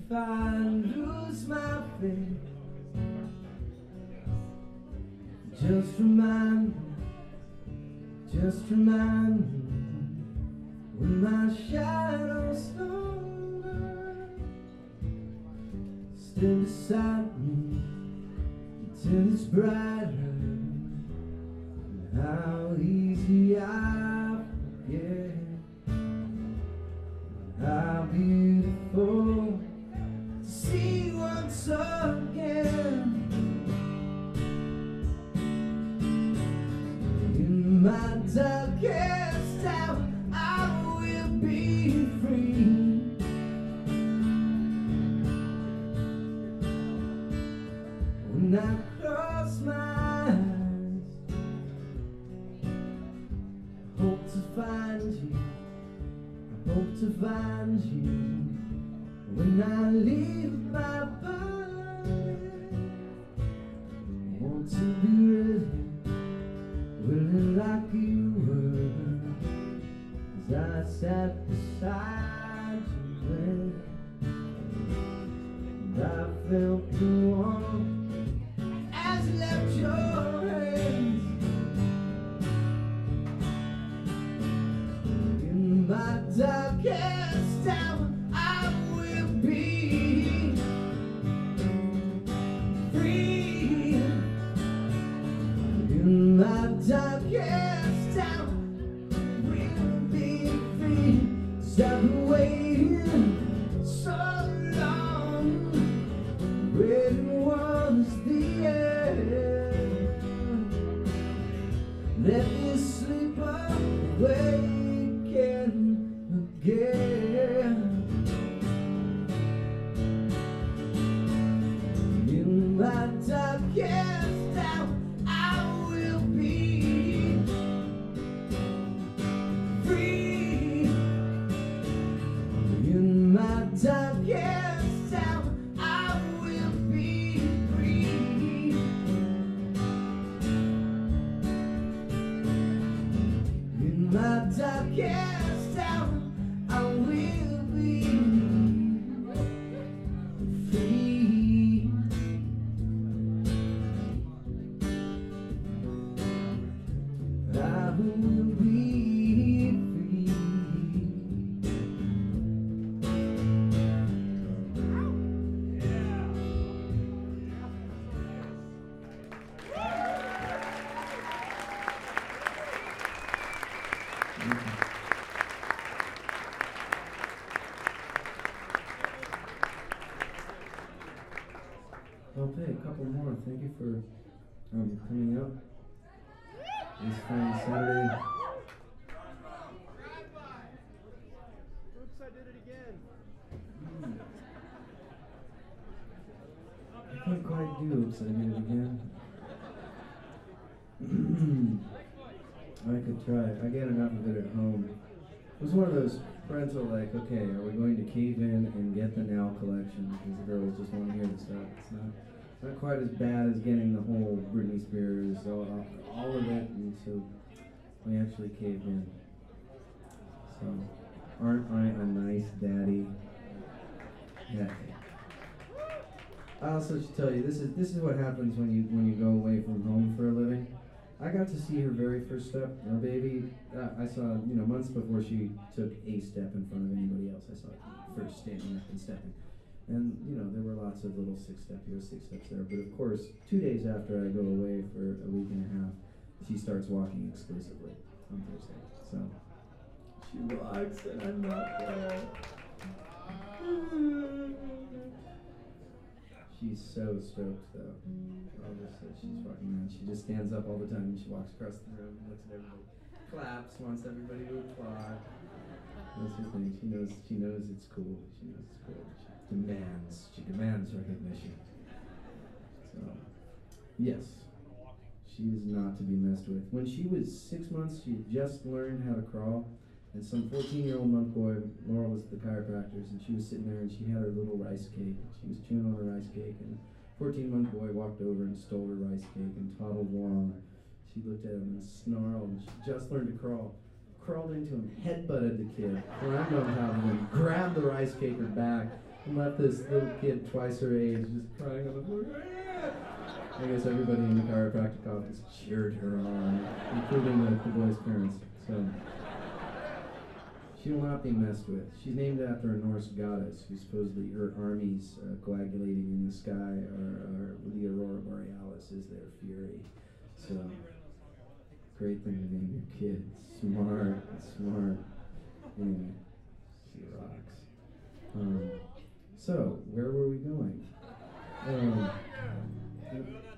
if I lose my faith, just remind me when my shadow's longer, stand beside me till it's brighter, and how easy I forget, how beautiful to see once again. In my darkest hour, I will be free. When I close my eyes, I hope to find you. I hope to find you when I leave my body. I want to be ready, willing like you were, as I sat beside you and I felt the warmth as you left your hands. In my darkest hour, I will be free. In my darkest hour, we'll be free. 'Cause I've been waiting so long, waiting was the end. Let me sleep awake again. In my darkest hour, I will be free. In my darkest hour, I will be free. In my darkest hour, I will be free. I will be free. I'll play a couple more. Thank you for coming out this fine Saturday. Oops, I did it again. I can't quite do oops, I did it again. I could try. I get enough of it at home. It was one of those parental like, okay, are we going to cave in and get the Now collection? Because the girls just want to hear the stuff. It's not quite as bad as getting the whole Britney Spears, all of it, and so we actually caved in. So, aren't I a nice daddy? Yeah. I also should tell you, this is what happens when you go away from home for a living. I got to see her very first step. Our baby, I saw, months before she took a step in front of anybody else. I saw her first standing up and stepping. And, there were lots of little 6-step here, 6 steps there. But of course, 2 days after I go away for a week and a half, she starts walking exclusively on Thursday. So, she walks and I'm not there. She's so stoked, though. Obviously, she's fucking around. She just stands up all the time and she walks across the room and looks at everybody, claps, wants everybody to applaud. That's her thing. She knows it's cool. She knows it's cool. She demands recognition. So, yes, she is not to be messed with. When she was 6 months, she had just learned how to crawl. And some 14-year-old month boy, Laura was the chiropractor's, and she was sitting there and she had her little rice cake. She was chewing on her rice cake, and a 14-month boy walked over and stole her rice cake and toddled along. She looked at him and snarled, and she just learned to crawl. Crawled into him, headbutted the kid, climbed on top of him, grabbed the rice cake back, and left this little kid twice her age just crying on the floor. I guess everybody in the chiropractic office cheered her on, including the boy's parents. So she will not be messed with. She's named after a Norse goddess who supposedly her armies coagulating in the sky are the aurora borealis is their fury. So great thing to name your kid. Smart. Anyway, she rocks. So where were we going?